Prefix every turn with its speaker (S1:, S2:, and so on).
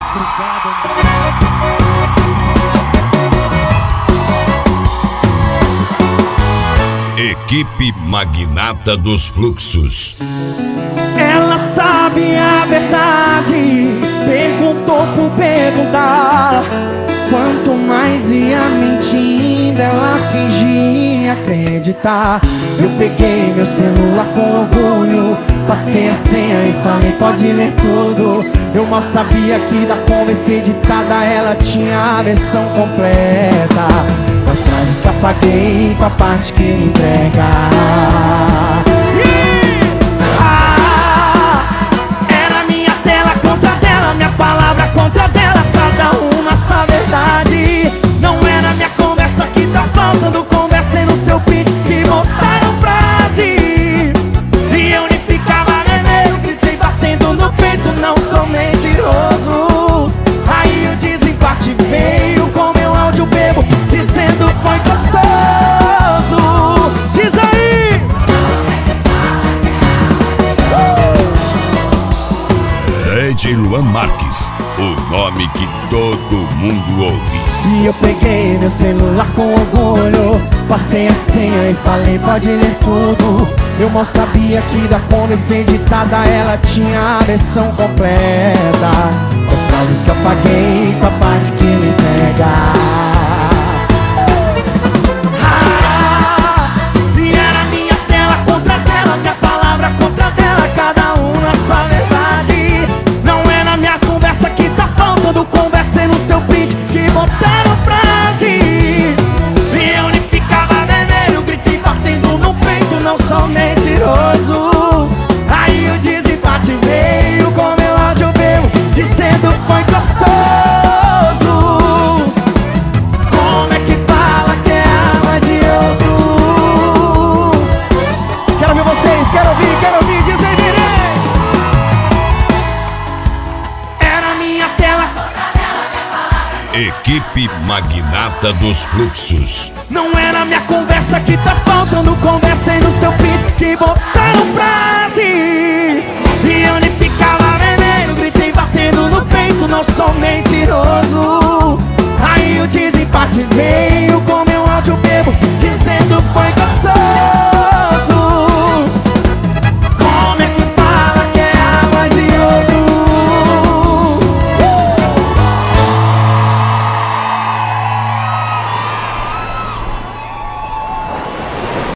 S1: Trucado.
S2: Equipe Magnata dos Fluxos.
S3: Ela sabe a verdade, perguntou por perguntar. Quanto mais ia mentindo, ela fingia acreditar. Eu peguei meu celular com orgulho, passei a senha e falei pode ler tudo. Eu mal sabia que da conversa editada ela tinha a versão completa das frases que apaguei com a parte que entrega. Era minha tela contra dela, minha palavra contra dela, cada uma sua verdade. Não era minha conversa que tá faltando conversa no seu feed que botaram frase. E eu nem ficava vermelho, gritei batendo no peito, não sou mentiroso. Aí o desempate veio com meu áudio bebo, dizendo foi gostoso. Diz aí!
S2: DJ Luan Marques, o nome que todo mundo ouve.
S3: E eu peguei meu celular com orgulho, passei a senha e falei pode ler tudo. Eu mal sabia que da conversa editada ela tinha a versão completa das frases que apaguei com a parte que me entrega. E era minha tela contra dela, minha palavra contra dela, cada um na sua verdade. Não era minha conversa que tá faltando conversa no seu print que botaram frase. E eu nem ficava vermelho, gritei batendo no peito, não sou mentiroso. Aí o desempate veio com meu áudio meu, dizendo foi gostoso. Como é que fala que é alma de outro? Quero ouvir vocês, quero ouvir, diz aí, virei. Era minha tela.
S2: Equipe Magnata dos Fluxos.
S3: Não era minha conversa que tá faltando conversa aí no seu feed que botaram frase.